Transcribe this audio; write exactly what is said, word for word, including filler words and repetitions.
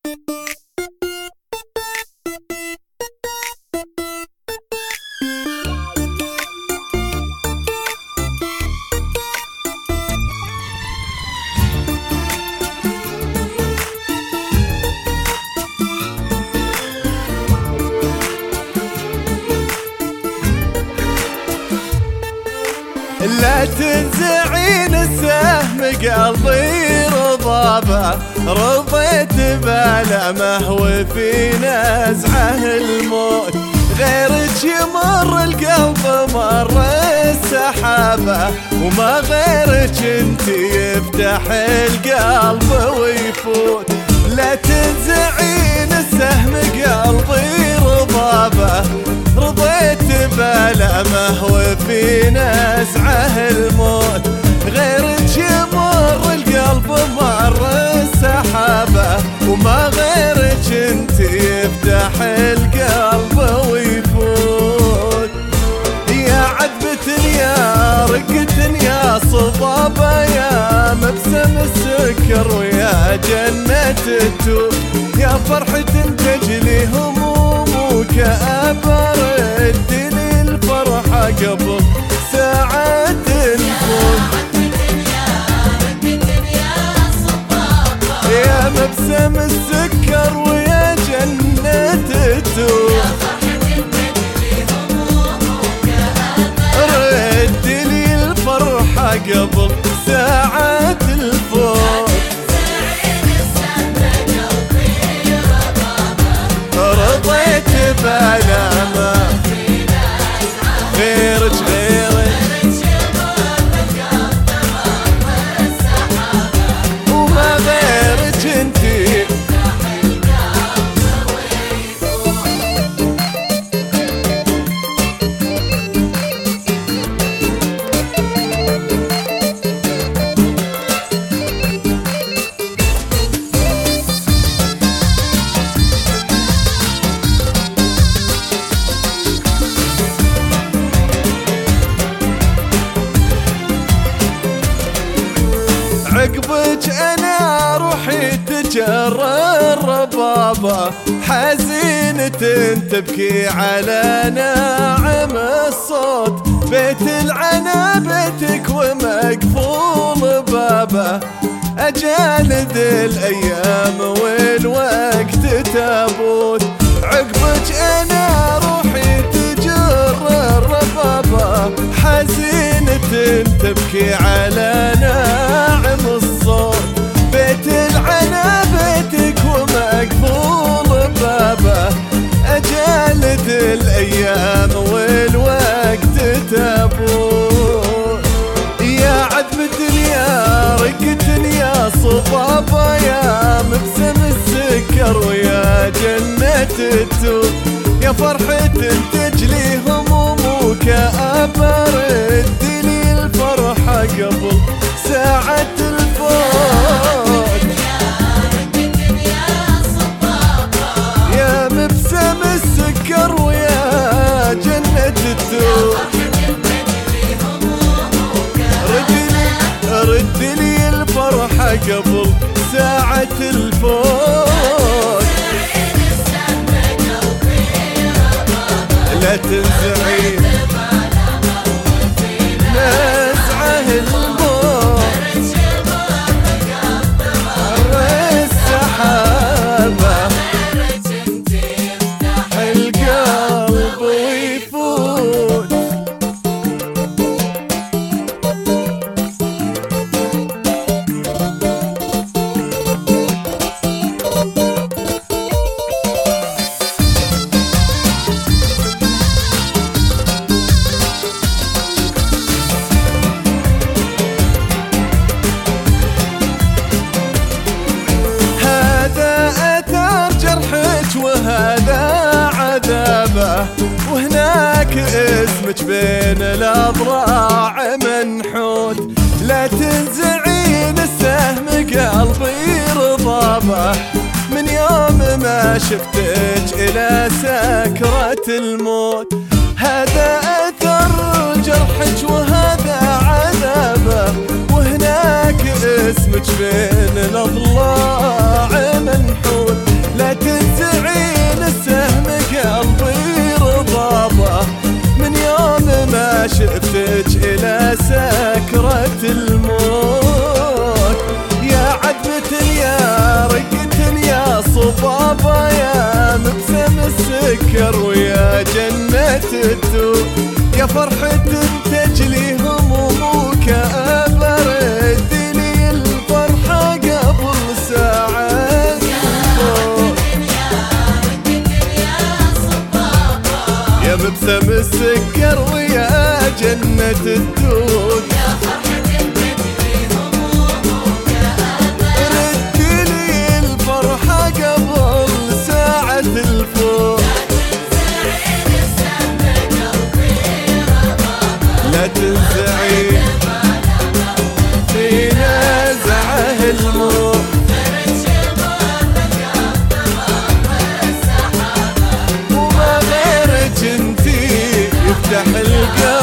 لا تنزعين السهم قلبي رضابه، رضيت بألمه وفي نزعه الموت، غيرك يمر القلب مر السحابه، وما غيرك انت يفتح القلب ويفوت. لا تنزعين السهم قلبي رضابه، رضيت بألمه وفي نزعه الموت، غيرك يمر القلب مر السحابه، وما غيرك انت يفتح القلب ويفوت. يا عذبة يا رقة يا صبابة، يا مبسم السكر ويا جنة التوت، يا فرحة تجلي هموم وكآبة، ردني الفرحة قبل ساعة تفوت. يا مبسم السكر ويا جنة التوت، ردني الفرحة قبل ساعة الفوت. رضيت بألمه غيرك غيرك وما غيرك انتي. عقبك انا روحي تجرى الربابة، حزينة تبكي على ناعم الصوت، بيت العنا بيتك ومقفول بابه، اجالد الايام والوقت تابوت. عقبك انا روحي تجرى الربابة، حزينة تبكي على ناعم الصوت، بيت العنا بيتك ومقفول بابه، اجالد الايام والوقت تابوت. يا عذبة يا رقة يا صبابة، يا مبسم السكر ويا جنة التوت، يا فرحة تجلي هموم وكآبة، ردني الفرحة قبل ساعة الفوت. يا مبسم السكر ويا جنة التوت، ردني ردني الفرحة قبل ساعة الفوت. لا تنزعين نزعه الموت، مر السحابة القلب ويفوت. وهذا عذابه، وهناك اسمك بين الأضراع منحوت. لا تنزعين السهم قلبي رضابه، من يوم ما شفتك إلى سكرة الموت، هذا أثر جرحك وهذا عذابه، وهناك اسمك بين الأضلاع منحوت. يا فرحة تجلي همومك أبرد لي الفرحة قبل ساعة الفوت يا مبسم السكر ويا جنة الدود يا فرحة تجلي همومك أبرد لي الفرحة قبل ساعة الفوت لا تنزعي في نزعه الموت وما غيرك انتي يفتح القلب